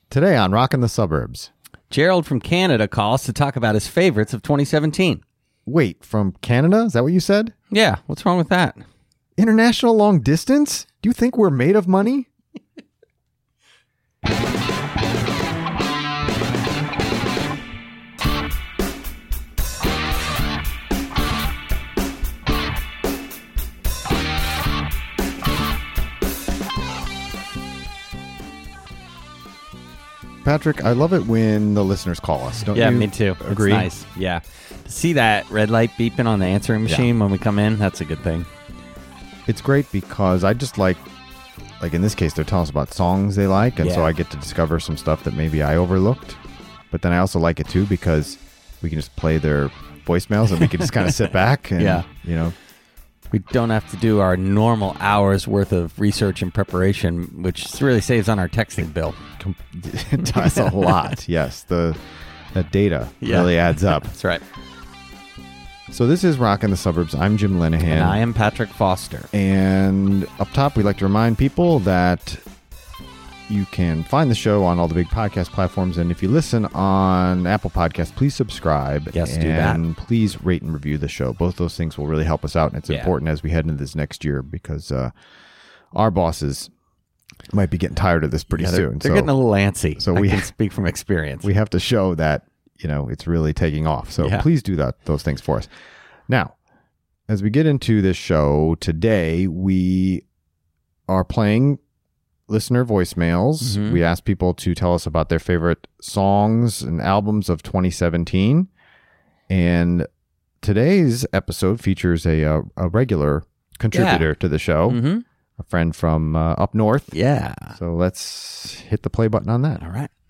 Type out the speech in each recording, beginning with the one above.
Today on Rockin' the Suburbs. Gerald from Canada calls to talk about his favorites of 2017. Wait, from Canada? Is that what you said? Yeah, what's wrong with that? International long distance? Do you think we're made of money? Patrick, I love it when the listeners call us. Don't you? Yeah, me too. Agree? It's nice. Yeah. To see that red light beeping on the answering machine when we come in, that's a good thing. It's great because I just like in this case, they're telling us about songs they like, and so I get to discover some stuff that maybe I overlooked. But then I also like it too because we can just play their voicemails and we can just kind of sit back and, we don't have to do our normal hours worth of research and preparation, which really saves on our texting bill. It does a lot. Yes, the data really adds up. That's right. So this is Rockin' the Suburbs. I'm Jim Linehan. And I am Patrick Foster. And up top, we'd like to remind people that you can find the show on all the big podcast platforms. And if you listen on Apple Podcasts, please subscribe. Yes, do that. And please rate and review the show. Both those things will really help us out. And it's important as we head into this next year because our bosses might be getting tired of this pretty soon. They're getting a little antsy. So I can speak from experience. We have to show that, it's really taking off. So please do those things for us. Now, as we get into this show today, we are playing listener voicemails. Mm-hmm. We asked people to tell us about their favorite songs and albums of 2017. And today's episode features a regular contributor to the show, a friend from up north. Yeah. So let's hit the play button on that. All right.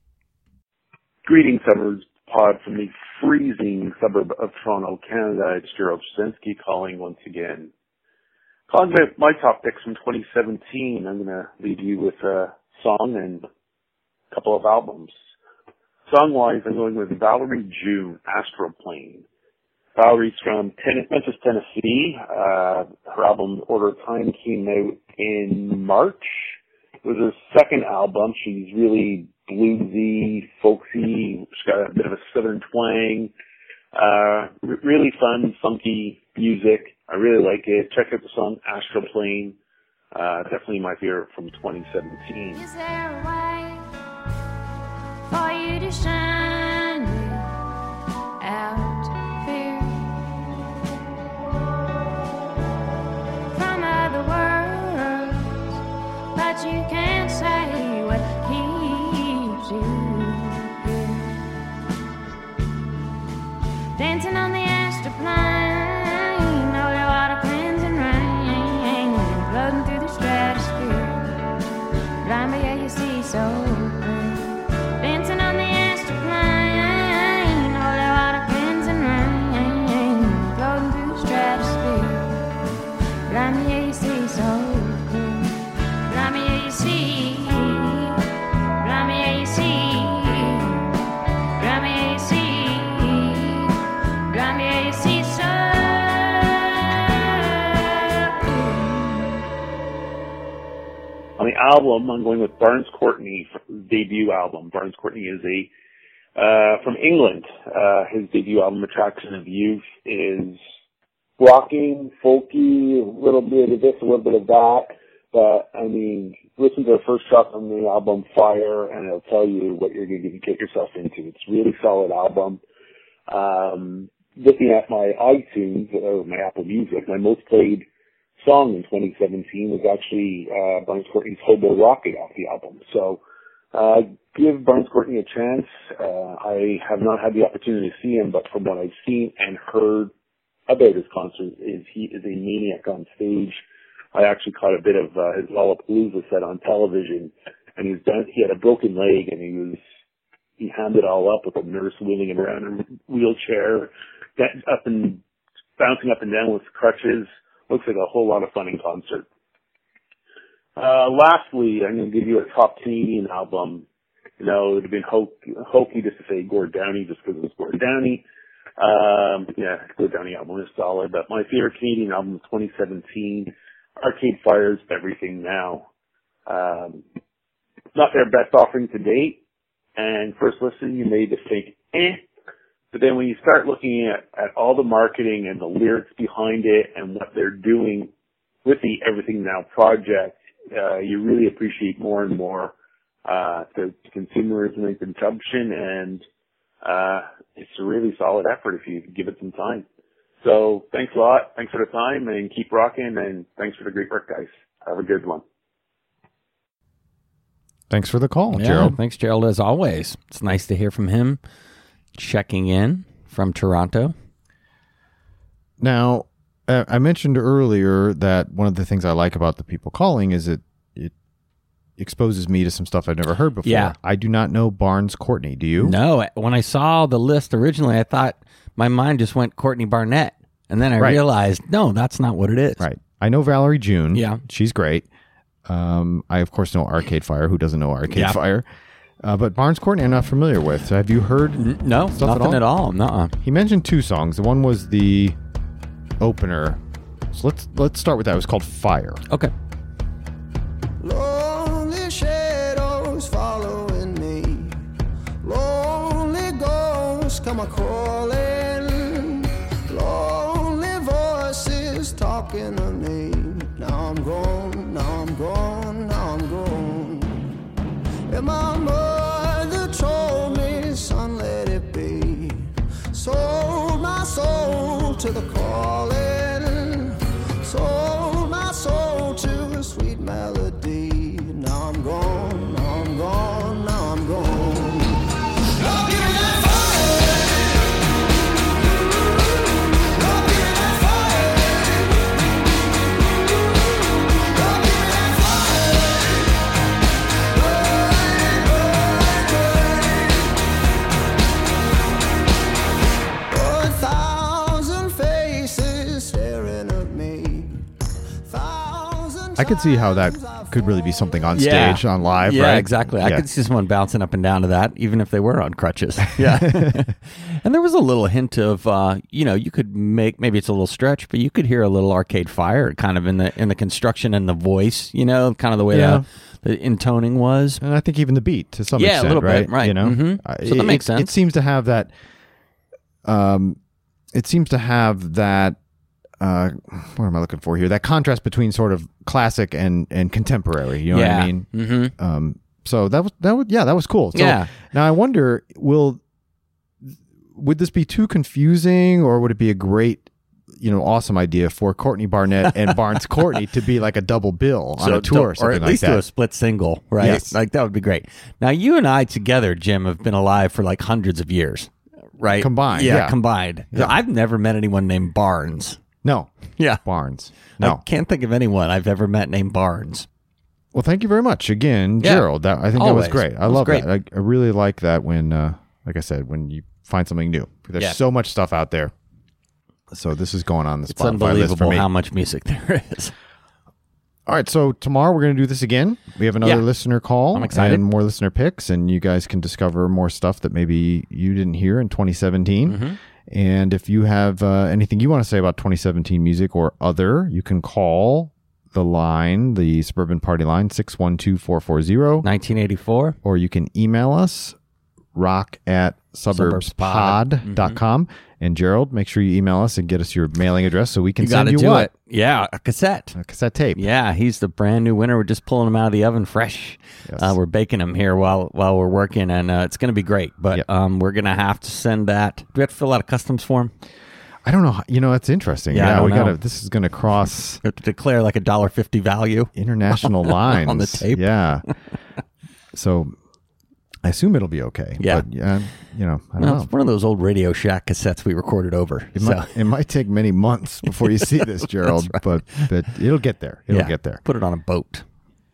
Greetings, Suburbs Pod from the freezing suburb of Toronto, Canada. It's Gerald Jasinski calling once again. Calling about my top picks from 2017. I'm going to leave you with a song and a couple of albums. Song-wise, I'm going with Valerie June, Astroplane. Valerie's from Memphis, Tennessee. Her album Order of Time came out in March. It was her second album. She's really bluesy, folksy. She's got a bit of a southern twang. Really fun, funky music. I really like it. Check out the song Astroplane. Definitely my favorite from 2017. Is there a way for you to shine out fear from other worlds, but you can't say what keeps you here, dancing on the astroplane. So dancing on the astroplane, all the water cleans and rain, floating through the stratosphere. Fly me, yeah, you see, so cool. Fly me, yeah, you see. Fly me, yeah, you see. Fly me, yeah, you see. Fly me, yeah, you see, so cool. On the album, I'm going with Barnes Courtney, debut album. Barnes Courtney is from England. His debut album, Attraction of Youth, is rocking, folky, a little bit of this, a little bit of that. But, listen to the first track on the album, Fire, and it'll tell you what you're going to get yourself into. It's a really solid album. Looking at my iTunes, or my Apple Music, my most played song in 2017 was actually Barnes Courtney's Hobo Rocket off the album. So give Barnes Courtney a chance. I have not had the opportunity to see him, but from what I've seen and heard about his concert, he is a maniac on stage. I actually caught a bit of his Lollapalooza set on television, and he had a broken leg, and he hammed it all up with a nurse wheeling him around in a wheelchair, bouncing up and down with crutches. Looks like a whole lot of fun in concert. Lastly, I'm going to give you a top Canadian album. It would have been hokey just to say Gord Downie just because it was Gord Downie. Gord Downie album is solid, but my favorite Canadian album of 2017, Arcade Fire's Everything Now. not their best offering to date. And first listen, you may just think, But then when you start looking at all the marketing and the lyrics behind it and what they're doing with the Everything Now project, you really appreciate more and more the consumerism and consumption, and it's a really solid effort if you give it some time. So thanks a lot. Thanks for the time, and keep rocking, and thanks for the great work, guys. Have a good one. Thanks for the call, Yeah, Gerald. thanks, Gerald, as always. It's nice to hear from him. Checking in from Toronto. Now, I mentioned earlier that one of the things I like about the people calling is it exposes me to some stuff I've never heard before. Yeah. I do not know Barnes Courtney. Do you? No, when I saw the list originally, I thought my mind just went Courtney Barnett. And then I Right. realized, no, that's not what it is. Right. I know Valerie June. Yeah. She's great. I, of course, know Arcade Fire. Who doesn't know Arcade Yeah. Fire? But Barnes Courtney, I'm not familiar with. So have you heard No, stuff nothing at all. Nuh-uh. He mentioned two songs. The one was the opener. So let's start with that. It was called Fire. Okay. Lonely shadows following me. Lonely ghosts come a calling. Lonely voices talking to me. Now I'm gone, now I'm gone, now I'm gone. And my mother told me, son, let it be. Sold my soul to the calling. Sold my soul to a sweet melody. Now I'm gone, now I'm gone, now I'm gone. Love you like fire. Love you like fire. Love you like fire. Burn, burn, burn. 1,000 faces staring at me. I could see how that could really be something on stage, on live, yeah, right? exactly. I Yeah. could see someone bouncing up and down to that, even if they were on crutches. Yeah. And there was a little hint of, you could maybe it's a little stretch, but you could hear a little Arcade Fire kind of in the construction and the voice, kind of the way the intoning was. And I think even the beat to some Yeah, a extent, little right? bit, right. You know, Mhm. So that makes sense. It seems to have that. It seems to have that. What am I looking for here? That contrast between sort of classic and contemporary. You know what I mean? Mm-hmm. So that was cool. So Yeah. Now I wonder, would this be too confusing, or would it be a great, awesome idea for Courtney Barnett and Barnes Courtney to be like a double bill on a tour or something at least like that? do a split single, right? Yes. Like that would be great. Now you and I together, Jim, have been alive for like hundreds of years, right? Combined, yeah, yeah. combined. Yeah. I've never met anyone named Barnes. No, Yeah, Barnes. I No. can't think of anyone I've ever met named Barnes. Well, thank you very much again, Yeah. Gerald. I think Always. that was great. I It was love great. that. I really like that when, like I said, when you find something new. There's Yeah. so much stuff out there. So this is going on the It's Spotify list for unbelievable me. how much music there is. All right, so tomorrow we're going to do this again. We have another Yeah. listener call. I'm excited. And more listener picks, and you guys can discover more stuff that maybe you didn't hear in 2017. Mm-hmm. And if you have anything you want to say about 2017 music or other, you can call the Suburban Party line, 612-440. 1984. Or you can email us, rock@suburbspod.com. And Gerald, make sure you email us and get us your mailing address so we can You send got to you do what? it. Yeah, a cassette. A cassette tape. Yeah, he's the brand new winner. We're just pulling him out of the oven fresh. Yes. We're baking him here while we're working, and it's going to be great. But Yep. we're going to have to send that. Do we have to fill out a customs form? I don't know. It's interesting. Yeah, I don't we know. got to. This is going to cross We have to declare like $1.50 value. international lines On the tape. Yeah. So I assume it'll be okay. Yeah. But, I don't No, know. it's one of those old Radio Shack cassettes we recorded over. It might take many months before you see this, Gerald, but it'll get there. It'll get there. Put it on a boat.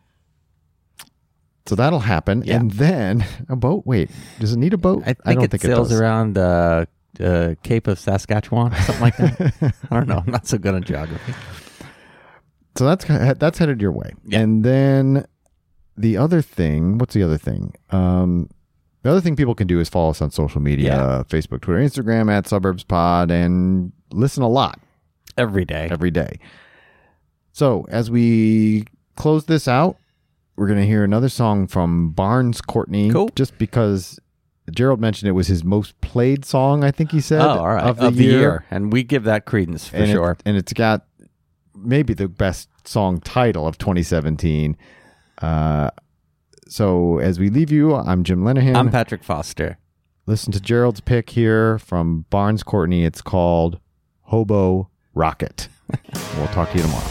So that'll happen. Yeah. And then a boat. Wait, does it need a boat? I think don't it sails does. around Cape of Saskatchewan, something like that. I don't know. I'm not so good on geography. So that's headed your way. Yeah. And then the other thing, what's the other thing? The other thing people can do is follow us on social media, Yeah. Facebook, Twitter, Instagram @SuburbsPod, and listen a lot Every day. every day. So as we close this out, we're going to hear another song from Barnes Courtney. Cool. Just because Gerald mentioned it was his most played song, I think he said. Oh, all right. Of the year. And we give that credence for sure. And it's got maybe the best song title of 2017. So as we leave you, I'm Jim Lenahan. I'm Patrick Foster. Listen to Gerald's pick here from Barnes Courtney. It's called Hobo Rocket. We'll talk to you tomorrow.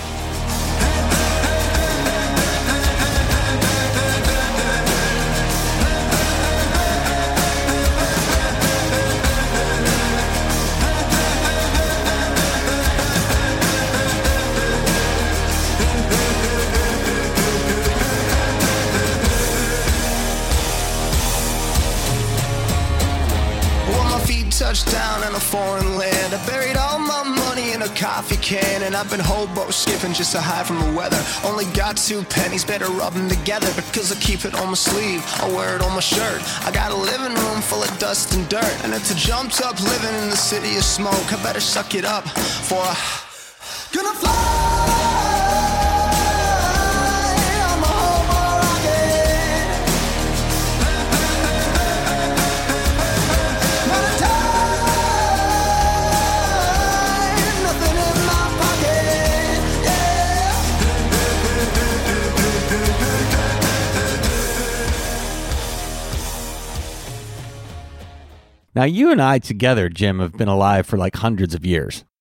Touchdown in a foreign land. I buried all my money in a coffee can, and I've been hobo skipping just to hide from the weather. Only got 2 pennies, better rub them together, because I keep it on my sleeve, I wear it on my shirt. I got a living room full of dust and dirt, and it's a jumped up living in the city of smoke. I better suck it up, for I gonna fly. Now, you and I together, Jim, have been alive for like hundreds of years.